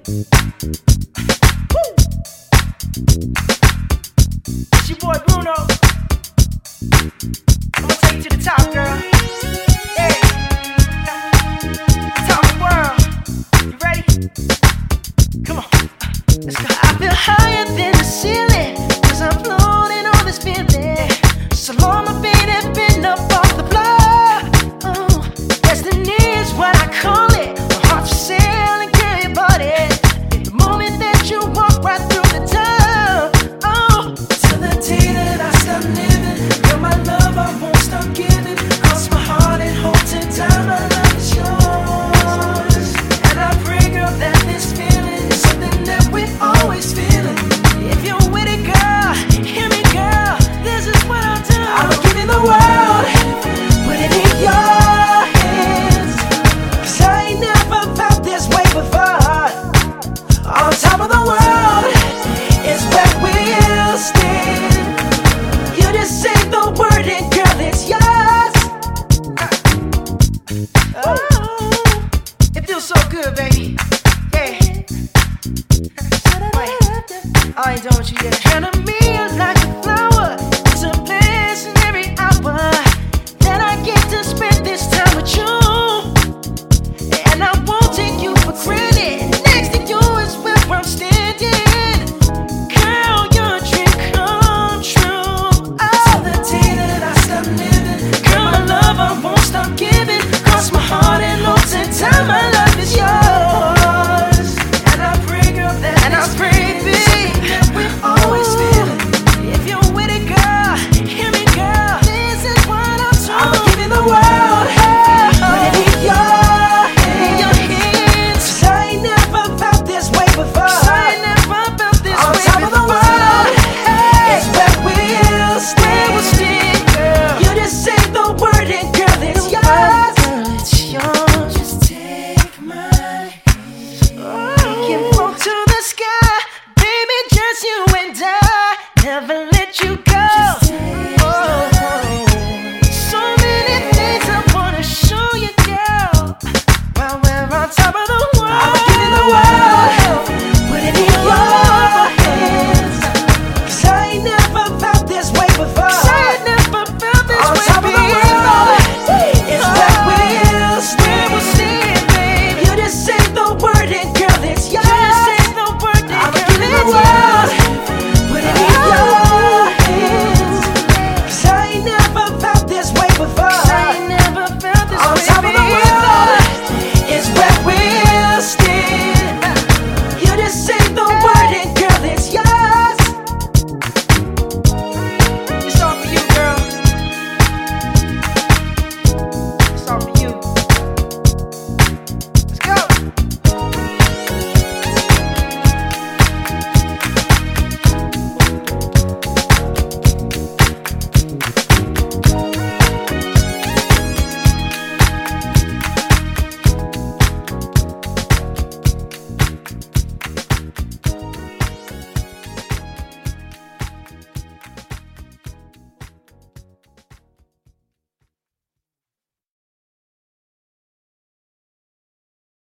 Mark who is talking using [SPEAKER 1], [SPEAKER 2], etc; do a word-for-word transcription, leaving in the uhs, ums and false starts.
[SPEAKER 1] It's your boy Bruno. I'm gonna take you to the top, girl. Yeah. Top of the world. You ready? Come on. Let's go. I feel higher than the ceiling, cause I'm floating on this feeling. So long my feet have been up off the floor. Oh, destiny is what I call it. My heart's for sale and girl, your body. The moment that you walk right through the door. Oh, till the day that I stop living. Girl, my love I won't stop giving. Cross my heart and hold it down. My love is yours. And I pray, girl, that this feeling is something that we're always feeling. If you're with it, girl, hear me, girl. This is what I'll do. I'll give you the world, put it in your hands. Cause I ain't never felt this way before. On top of the world is where we'll stand. You just say the word and girl, it's yours. Oh, it feels so good, baby. Yeah. Wait, I ain't done with you yet. Turn to me like a flower. It's a blessing every hour that I get to spend this time with you. And I won't take you for granted. Next to you is where I'm standing. Girl, your dream come true. Oh, the day that I stop living. Girl, my love I won't stop giving. Cross my heart and hold it down. My love is yours. And I pray, girl, that and I pray, babe, that we're always feeling. If you're with it, girl, hear me, girl. This is what I'm doing. I'll give you the world. Put it in your hands. In your hands. 'Cause I ain't never felt this way before. 'Cause I ain't never felt this On way top before. Of the world is where we'll stand. We'll stand, girl. You just say the word and girl, it's yours. Girl, it's yours. Just take my hand. We can float to the sky, baby, just you and I. Never let you go. Oh, so many things I wanna show you, girl. While we're on top of the world.